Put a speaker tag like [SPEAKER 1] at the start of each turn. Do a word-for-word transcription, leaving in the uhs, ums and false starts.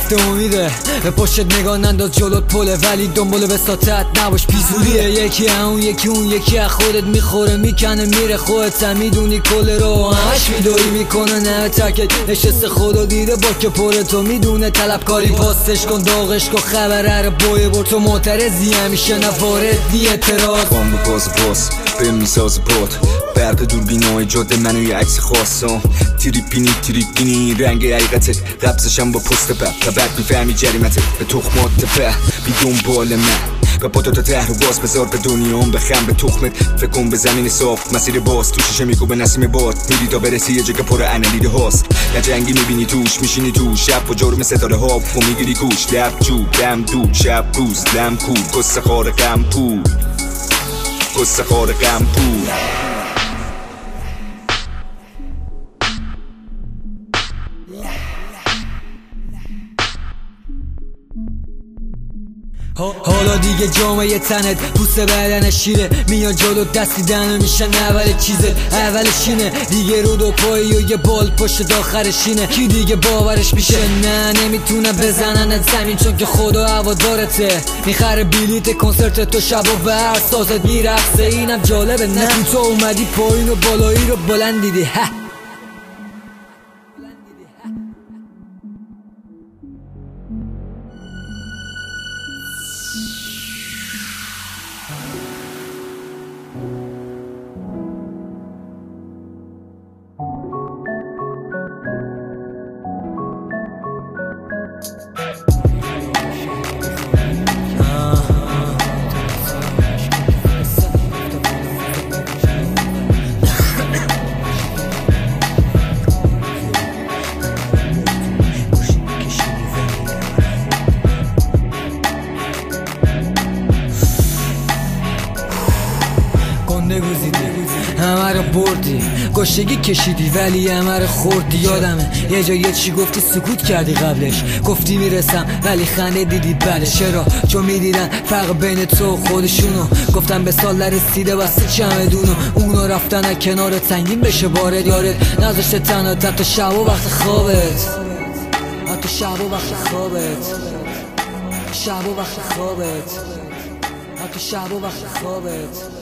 [SPEAKER 1] رفته امیده به پشت نگاه ننداز جلوت پله ولی دنبال وساطت نباش پیزوریه یکی اون یکی اون یکی از خودت میخوره میکنه میره خودت هم میدونی کل رو همش میدوری میکنه نه تکت نشسته خدا دیده با که پر تو میدونه طلبکاری پاستش کن داغش کن خبره رو بوی بر تو معترضی همیشه نوارد بی اعتراض
[SPEAKER 2] بام به باز باز به میساز باد برق دوربینای جاده منو یه عکس خواستم تریپینی تریپینی رنگ حقیقته قبضشم با پست بب تا بعد میفهمی جریمته به تخمات به بی دنبال من و با دوتا ته رو باز بذار به دنیام بخم به تخمت فکر کن به زمین صاف مسیر باز تو شیشه میگو به نسیم باد میری تا برسی یه جگه پر انلیده هاست نه جنگی میبینی توش میشینی تو شب و جرم ستاره ها و میگیری کوش لب جو دم دود شب روز لم کول قصه خار غم پول قصه خار غم پول
[SPEAKER 1] حالا دیگه جامعه تنت پوست بدن شیره میان جلو دستی دنه میشن اول چیزه اولش اینه دیگه رو دو پایی و یه بال پشت داخرشینه کی دیگه باورش میشه نه نمیتونه بزننت زمین چون که خدا هوادارته میخره بلیت کنسرت تو شب و ور سازت میرقصه اینم جالبه نه تو اومدی پایین و بالایی رو بلند دیدی همه رو بردی گشتگی کشیدی ولی همه رو خوردی یادمه یه جا یه چی گفتی سکوت کردی قبلش گفتی میرسم ولی خنده دیدی بله چرا چون میدیدن فرق بین تو و خودشونو گفتم به سال نرسیده بسته چمدونو اونو رفتن از کنار تنگین بشه بارد یارت نذاشته تنها تا شب و وقت خوابت حتی شب و وقت خوابت شب و وقت خوابت حتی شب و وقت خوابت